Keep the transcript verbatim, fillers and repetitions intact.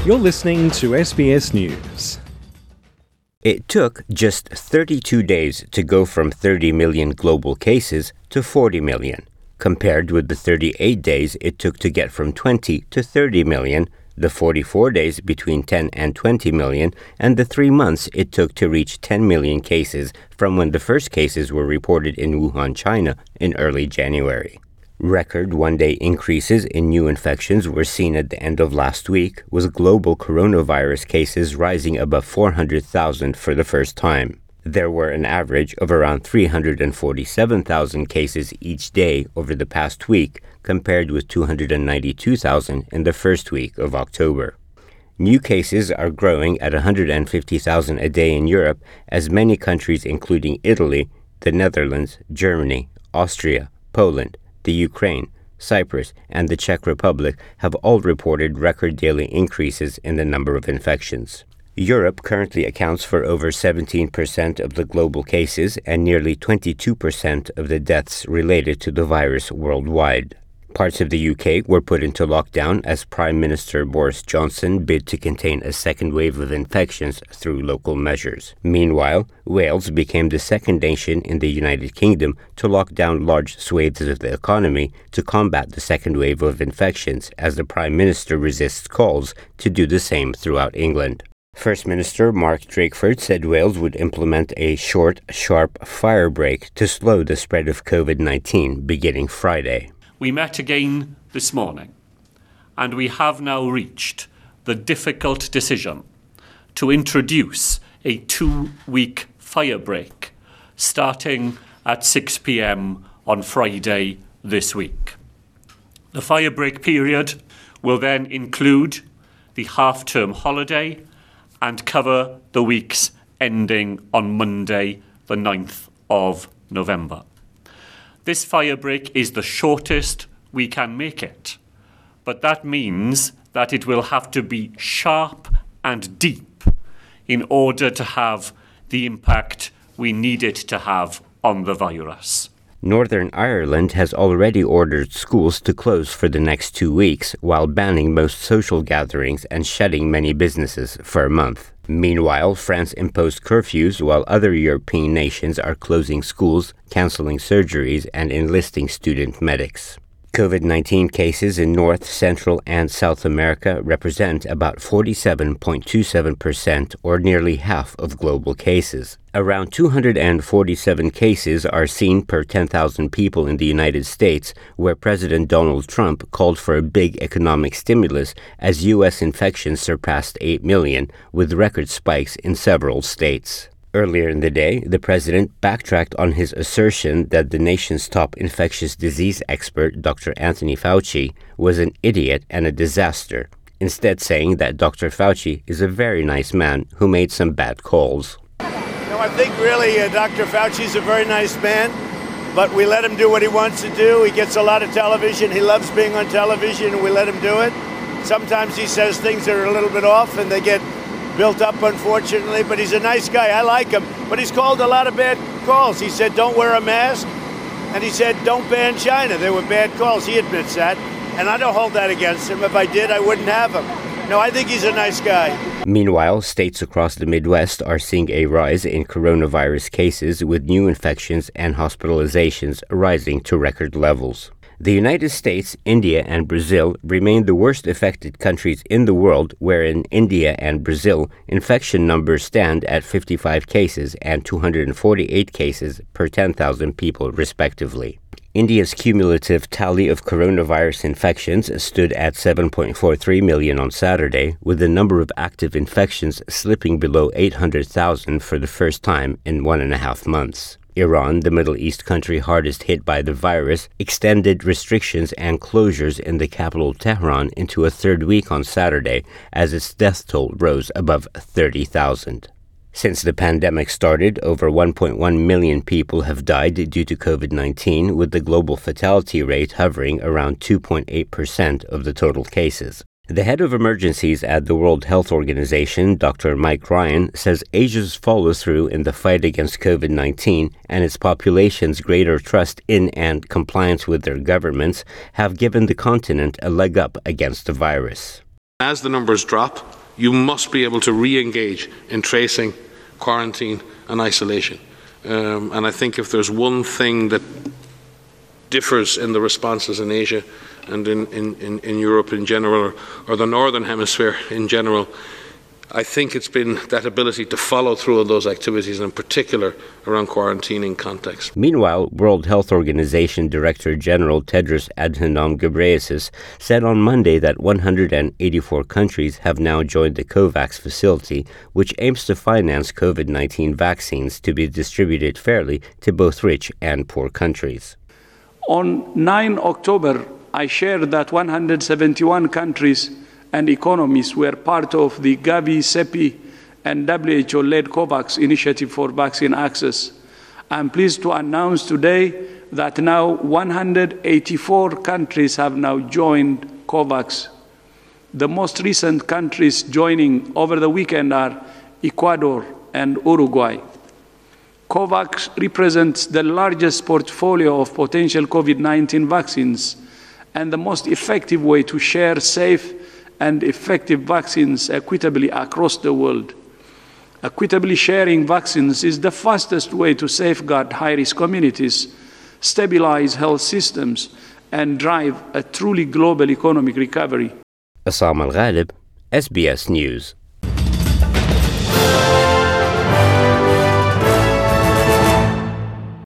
You're listening to S B S News. It took just thirty-two days to go from thirty million global cases to forty million, compared with the thirty-eight days it took to get from twenty to thirty million, the forty-four days between ten and twenty million, and the three months it took to reach ten million cases from when the first cases were reported in Wuhan, China in early January. Record one-day increases in new infections were seen at the end of last week, with global coronavirus cases rising above four hundred thousand for the first time. There were an average of around three hundred forty-seven thousand cases each day over the past week, compared with two hundred ninety-two thousand in the first week of October. New cases are growing at one hundred fifty thousand a day in Europe, as many countries including Italy, the Netherlands, Germany, Austria, Poland, the Ukraine, Cyprus, and the Czech Republic have all reported record daily increases in the number of infections. Europe currently accounts for over seventeen percent of the global cases and nearly twenty-two percent of the deaths related to the virus worldwide. Parts of the U K were put into lockdown as Prime Minister Boris Johnson bid to contain a second wave of infections through local measures. Meanwhile, Wales became the second nation in the United Kingdom to lock down large swathes of the economy to combat the second wave of infections, as the Prime Minister resists calls to do the same throughout England. First Minister Mark Drakeford said Wales would implement a short, sharp fire break to slow the spread of COVID nineteen beginning Friday. We met again this morning, and we have now reached the difficult decision to introduce a two-week fire break starting at six p.m. on Friday this week. The fire break period will then include the half-term holiday and cover the weeks ending on Monday, the ninth of November. This fire break is the shortest we can make it, but that means that it will have to be sharp and deep in order to have the impact we need it to have on the virus. Northern Ireland has already ordered schools to close for the next two weeks, while banning most social gatherings and shutting many businesses for a month. Meanwhile, France imposed curfews while other European nations are closing schools, cancelling surgeries, and enlisting student medics. COVID nineteen cases in North, Central, and South America represent about forty-seven point two seven percent, or nearly half of global cases. Around two hundred forty-seven cases are seen per ten thousand people in the United States, where President Donald Trump called for a big economic stimulus as U S infections surpassed eight million, with record spikes in several states. Earlier in the day, the president backtracked on his assertion that the nation's top infectious disease expert, Doctor Anthony Fauci, was an idiot and a disaster, instead saying that Doctor Fauci is a very nice man who made some bad calls. No, I think really uh, Doctor Fauci's a very nice man, but we let him do what he wants to do. He gets a lot of television. He loves being on television, and we let him do it. Sometimes he says things that are a little bit off, and they get built up, unfortunately, but he's a nice guy. I like him, but he's called a lot of bad calls. He said, don't wear a mask, and he said, don't ban China. They were bad calls. He admits that, and I don't hold that against him. If I did, I wouldn't have him. No, I think he's a nice guy. Meanwhile, states across the Midwest are seeing a rise in coronavirus cases, with new infections and hospitalizations rising to record levels. The United States, India, and Brazil remain the worst affected countries in the world, where in India and Brazil, infection numbers stand at fifty-five cases and two hundred forty-eight cases per ten thousand people, respectively. India's cumulative tally of coronavirus infections stood at seven point four three million on Saturday, with the number of active infections slipping below eight hundred thousand for the first time in one and a half months. Iran, the Middle East country hardest hit by the virus, extended restrictions and closures in the capital Tehran into a third week on Saturday, as its death toll rose above thirty thousand. Since the pandemic started, over one point one million people have died due to COVID nineteen, with the global fatality rate hovering around two point eight percent of the total cases. The head of emergencies at the World Health Organization, Doctor Mike Ryan, says Asia's follow-through in the fight against COVID nineteen and its population's greater trust in and compliance with their governments have given the continent a leg up against the virus. As the numbers drop, you must be able to re-engage in tracing, quarantine and isolation. Um, and I think if there's one thing that differs in the responses in Asia and in, in, in Europe in general, or, or the Northern Hemisphere in general, I think it's been that ability to follow through on those activities, and in particular around quarantining context. Meanwhile, World Health Organization Director General Tedros Adhanom Ghebreyesus said on Monday that one hundred eighty-four countries have now joined the COVAX facility, which aims to finance COVID nineteen vaccines to be distributed fairly to both rich and poor countries. On nine October, I shared that one hundred seventy-one countries and economies were part of the Gavi, CEPI, and W H O-led COVAX initiative for vaccine access. I'm pleased to announce today that now one hundred eighty-four countries have now joined COVAX. The most recent countries joining over the weekend are Ecuador and Uruguay. COVAX represents the largest portfolio of potential COVID nineteen vaccines and the most effective way to share safe and effective vaccines equitably across the world. Equitably sharing vaccines is the fastest way to safeguard high-risk communities, stabilize health systems, and drive a truly global economic recovery. Assam Al-Ghalib, S B S News.